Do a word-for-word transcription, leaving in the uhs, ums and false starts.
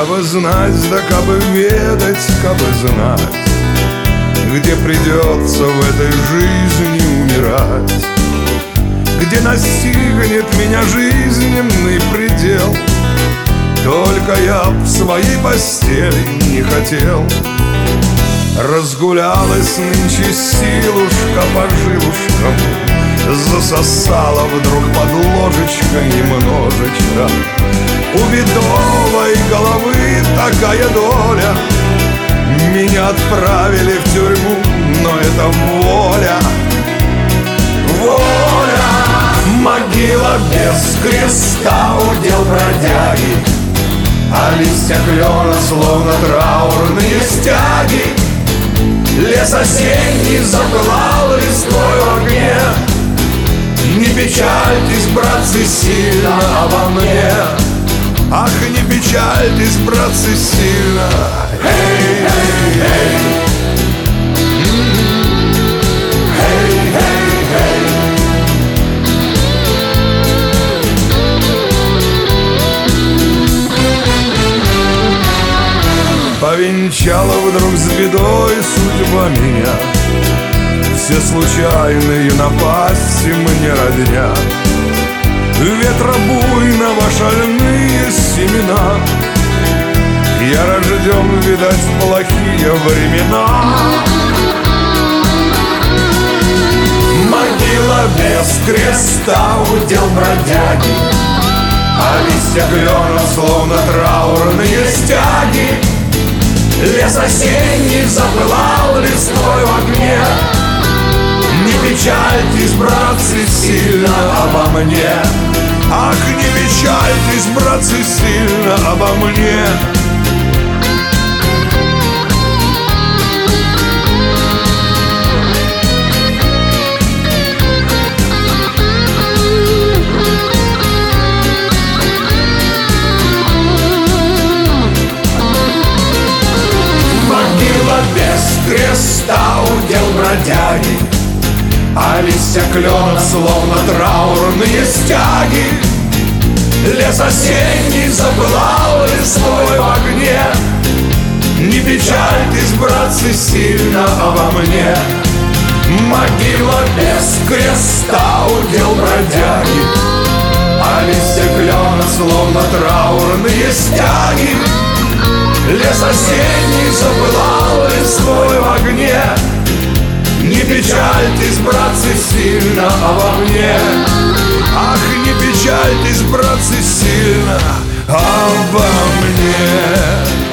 Кабы знать, да кабы ведать, кабы знать, где придется в этой жизни умирать, где настигнет меня жизненный предел. Только я в своей постели не хотел. Разгулялась нынче силушка по жилушкам, засосала вдруг под ложечкой немножечко. У бедовой головы такая доля, меня отправили в тюрьму, но это воля. Воля! Могила без креста, удел бродяги, а листья клена словно траурные стяги. Лес осенний запылал листвой в огне. Не печальтесь, братцы, сильно обо мне. Ах, не печальтесь, братцы, сильно. Эй, эй, эй. Эй, эй, эй. Повенчала вдруг с бедой судьба меня. Все случайные напасти мне родня. Ветра буйного шальные семена. Я рожден, видать, в плохие времена. Могила без креста, удел бродяги, а листья клена словно траурные стяги. Лес осенний запылал листвой в огне. Не печальтесь, братцы, сильно обо мне. Ах, не печальтесь, братцы, сильно обо мне. Могила без креста, удел бродяги, а листья клена словно траурные стяги. Лес осенний запылал листвой в огне. Не печальтесь, братцы, сильно обо мне. Могила без креста, удел бродяги, а листья клена словно траурные стяги. Лес осенний запылал листвой в огне. Не печальтесь, братцы, сильно обо мне. Ах, не печальтесь, братцы, сильно обо мне.